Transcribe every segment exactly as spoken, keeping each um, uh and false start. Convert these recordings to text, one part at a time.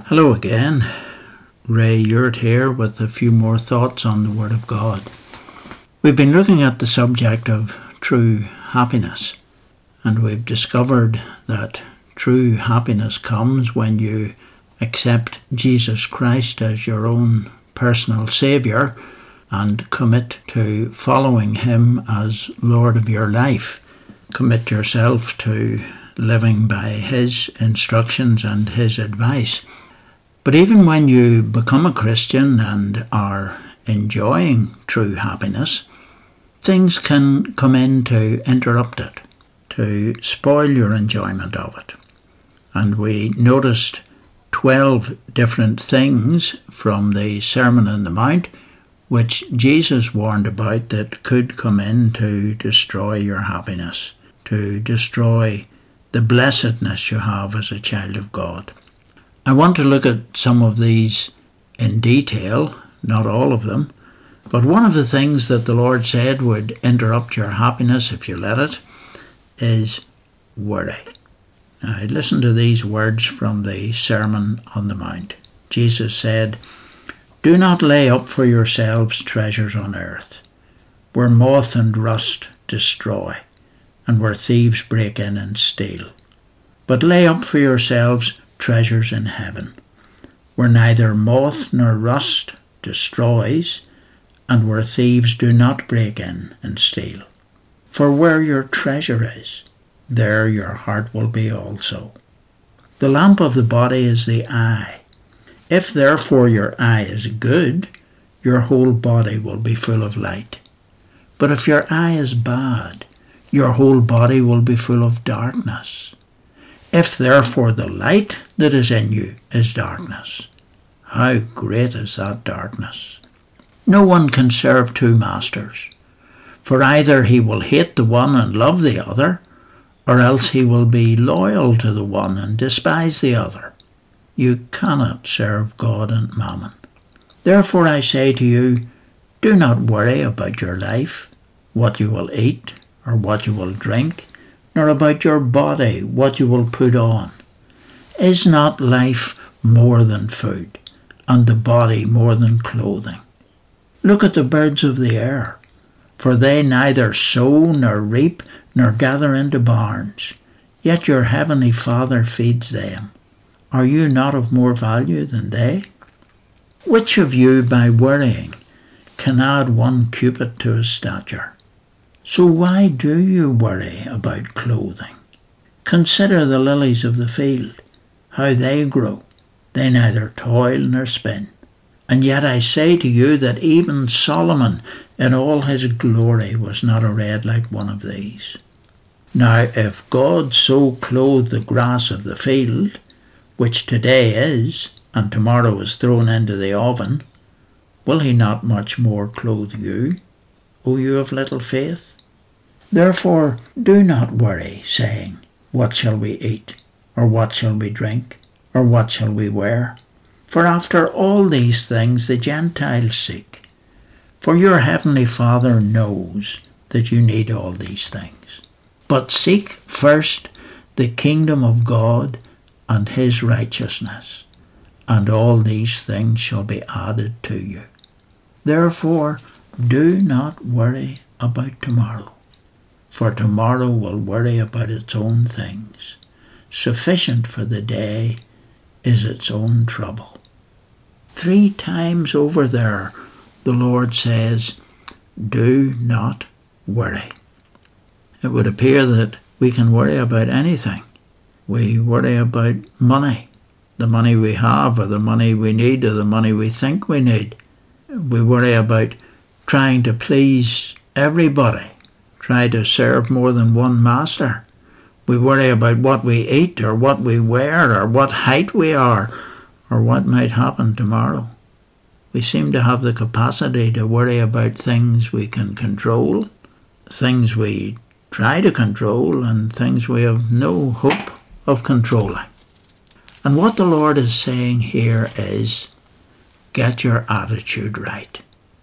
Hello again, Ray Yurt here with a few more thoughts on the Word of God. We've been looking at the subject of true happiness, and we've discovered that true happiness comes when you accept Jesus Christ as your own personal Saviour and commit to following Him as Lord of your life. Commit yourself to living by His instructions and His advice. But even when you become a Christian and are enjoying true happiness, things can come in to interrupt it, to spoil your enjoyment of it. And we noticed twelve different things from the Sermon on the Mount which Jesus warned about that could come in to destroy your happiness, to destroy the blessedness you have as a child of God. I want to look at some of these in detail, not all of them, but one of the things that the Lord said would interrupt your happiness if you let it is worry. Now, listen to these words from the Sermon on the Mount. Jesus said, "Do not lay up for yourselves treasures on earth, where moth and rust destroy, and where thieves break in and steal. But lay up for yourselves treasures in heaven, where neither moth nor rust destroys, and where thieves do not break in and steal. For where your treasure is, there your heart will be also. The lamp of the body is the eye. If therefore your eye is good, your whole body will be full of light. But if your eye is bad, your whole body will be full of darkness. If therefore the light that is in you is darkness, how great is that darkness? No one can serve two masters, for either he will hate the one and love the other, or else he will be loyal to the one and despise the other. You cannot serve God and mammon. Therefore I say to you, do not worry about your life, what you will eat or what you will drink, nor about your body, what you will put on. Is not life more than food, and the body more than clothing? Look at the birds of the air, for they neither sow nor reap nor gather into barns, yet your heavenly Father feeds them. Are you not of more value than they? Which of you, by worrying, can add one cubit to his stature? So why do you worry about clothing? Consider the lilies of the field, how they grow. They neither toil nor spin. And yet I say to you that even Solomon in all his glory was not arrayed like one of these. Now if God so clothed the grass of the field, which today is, and tomorrow is thrown into the oven, will he not much more clothe you, O you of little faith? Therefore do not worry, saying, what shall we eat, or what shall we drink, or what shall we wear? For after all these things the Gentiles seek. For your heavenly Father knows that you need all these things. But seek first the kingdom of God and His righteousness, and all these things shall be added to you. Therefore do not worry about tomorrow, for tomorrow will worry about its own things. Sufficient for the day is its own trouble. Three times over there, the Lord says, do not worry. It would appear that we can worry about anything. We worry about money, the money we have, or the money we need, or the money we think we need. We worry about trying to please everybody, try to serve more than one master. We worry about what we eat, or what we wear, or what height we are, or what might happen tomorrow. We seem to have the capacity to worry about things we can control, things we try to control, and things we have no hope of controlling. And what the Lord is saying here is, get your attitude right.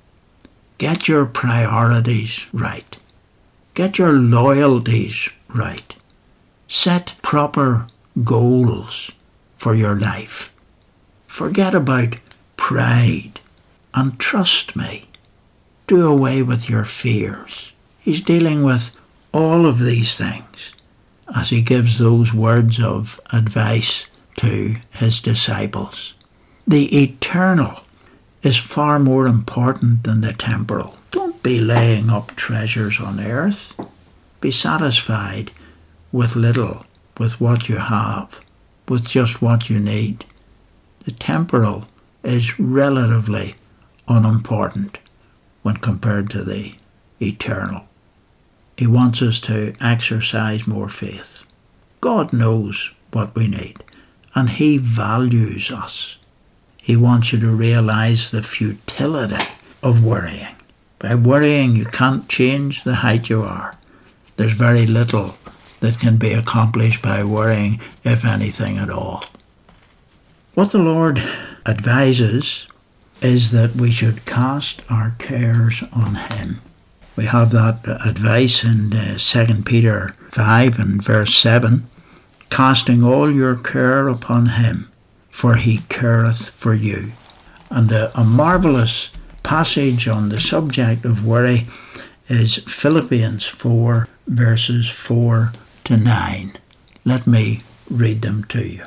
Get your priorities right. Get your loyalties right. Set proper goals for your life. Forget about pride and trust me. Do away with your fears. He's dealing with all of these things as he gives those words of advice to his disciples. The eternal is far more important than the temporal. Don't be laying up treasures on earth. Be satisfied with little, with what you have, with just what you need. The temporal is relatively unimportant when compared to the eternal. He wants us to exercise more faith. God knows what we need, and he values us. He wants you to realize the futility of worrying. By worrying, you can't change the height you are. There's very little that can be accomplished by worrying, if anything at all. What the Lord advises is that we should cast our cares on him. We have that advice in uh, Second Peter five and verse seven. Casting all your care upon him, for he careth for you. And a, a marvellous passage on the subject of worry is Philippians four verses four to nine. Let me read them to you.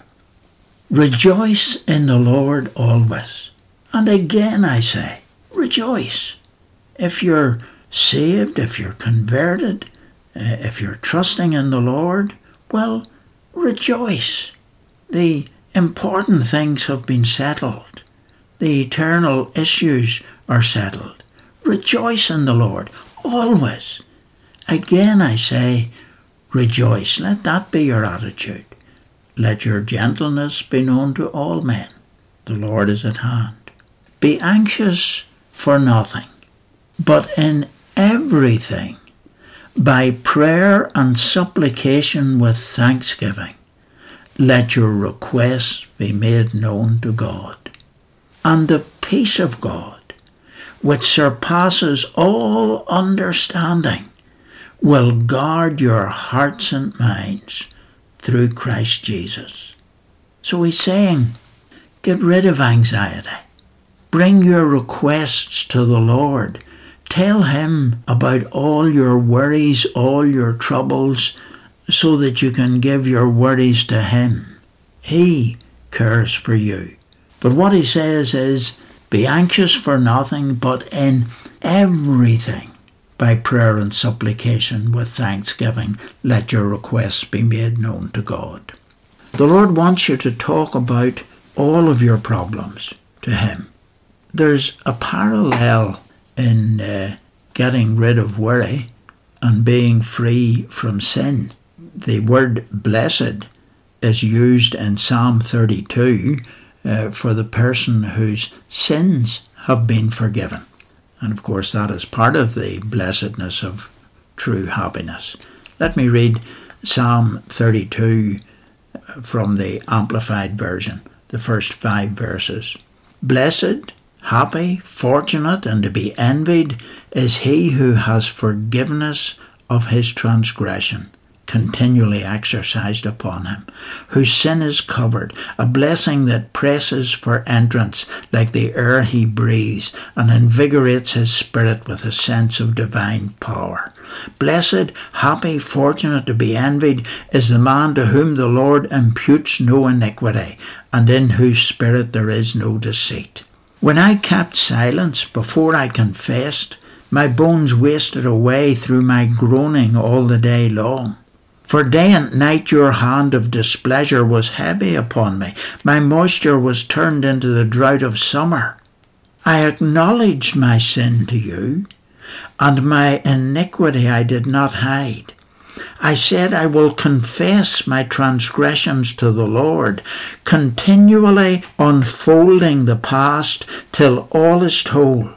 Rejoice in the Lord always. And again I say, rejoice. If you're saved, if you're converted, uh, if you're trusting in the Lord, well, rejoice. The important things have been settled. The eternal issues are settled. Rejoice in the Lord always. Again I say, rejoice. Let that be your attitude. Let your gentleness be known to all men. The Lord is at hand. Be anxious for nothing, but in everything, by prayer and supplication with thanksgiving, let your requests be made known to God. And the peace of God, which surpasses all understanding, will guard your hearts and minds through Christ Jesus. So he's saying, get rid of anxiety. Bring your requests to the Lord. Tell him about all your worries, all your troubles, so that you can give your worries to him. He cares for you. But what he says is, be anxious for nothing, but in everything, by prayer and supplication with thanksgiving, let your requests be made known to God. The Lord wants you to talk about all of your problems to him. There's a parallel in uh, getting rid of worry and being free from sin. The word blessed is used in Psalm thirty-two uh, for the person whose sins have been forgiven. And of course that is part of the blessedness of true happiness. Let me read Psalm thirty-two from the Amplified Version, the first five verses. Blessed, happy, fortunate, and to be envied is he who has forgiveness of his transgression continually exercised upon him, whose sin is covered, a blessing that presses for entrance like the air he breathes and invigorates his spirit with a sense of divine power. Blessed, happy, fortunate, to be envied is the man to whom the Lord imputes no iniquity, and in whose spirit there is no deceit. When I kept silence before I confessed, my bones wasted away through my groaning all the day long. For day and night your hand of displeasure was heavy upon me. My moisture was turned into the drought of summer. I acknowledged my sin to you, and my iniquity I did not hide. I said, I will confess my transgressions to the Lord, continually unfolding the past till all is told.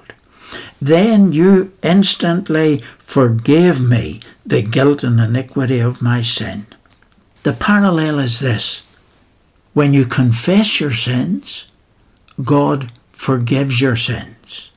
Then you instantly forgave me the guilt and iniquity of my sin. The parallel is this. When you confess your sins, God forgives your sins.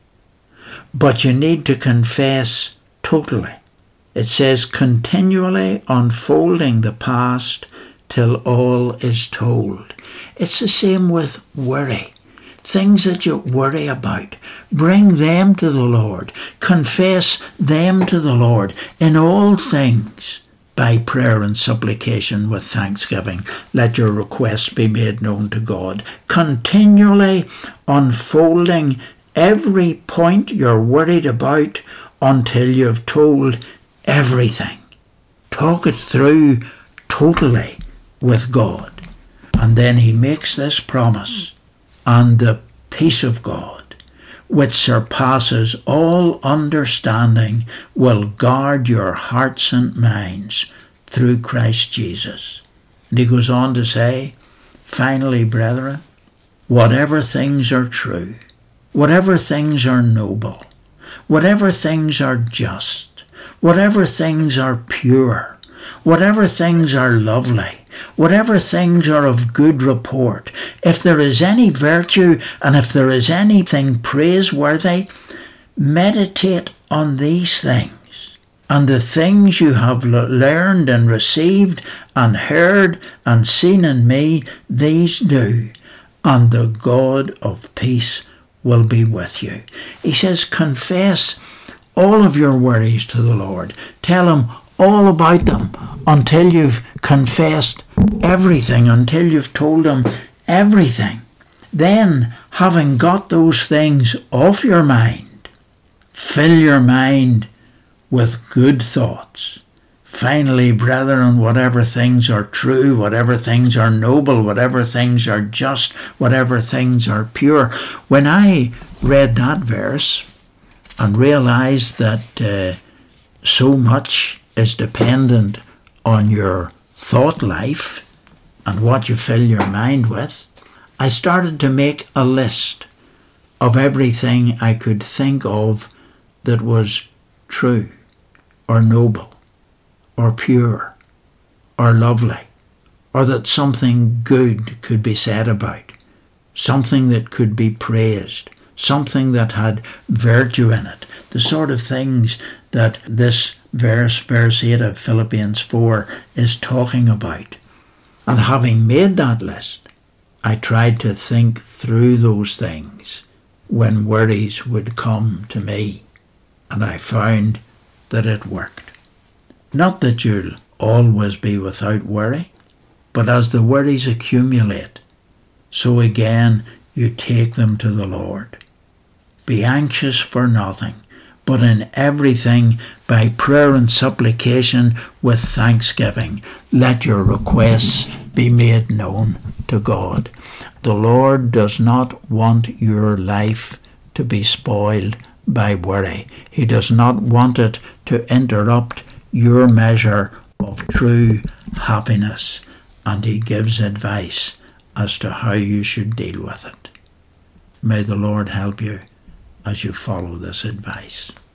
But you need to confess totally. It says continually unfolding the past till all is told. It's the same with worry. things that you worry about, bring them to the Lord. Confess them to the Lord in all things. By prayer and supplication with thanksgiving, let your requests be made known to God. Continually unfolding every point you're worried about until you've told everything. Talk it through totally with God. And then he makes this promise, and the peace of God, which surpasses all understanding, will guard your hearts and minds through Christ Jesus. And he goes on to say, finally, brethren, whatever things are true, whatever things are noble, whatever things are just, whatever things are pure, whatever things are lovely, whatever things are of good report, if there is any virtue and if there is anything praiseworthy, meditate on these things. And the things you have learned and received and heard and seen in me, these do, and the God of peace will be with you. He says, confess all of your worries to the Lord. Tell him all about them until you've confessed everything, until you've told him everything. Then, having got those things off your mind, fill your mind with good thoughts. Finally, brethren, whatever things are true, whatever things are noble, whatever things are just, whatever things are pure. When I read that verse and realised that uh, so much is dependent on your thought life and what you fill your mind with, I started to make a list of everything I could think of that was true or noble or pure or lovely, or that something good could be said about, something that could be praised, something that had virtue in it, the sort of things that this verse, verse eight of Philippians four, is talking about. And having made that list, I tried to think through those things when worries would come to me, and I found that it worked. Not that you'll always be without worry, but as the worries accumulate, so again you take them to the Lord. Be anxious for nothing, but in everything by prayer and supplication with thanksgiving, let your requests be made known to God. The Lord does not want your life to be spoiled by worry. He does not want it to interrupt your measure of true happiness, and he gives advice as to how you should deal with it. May the Lord help you as you follow this advice.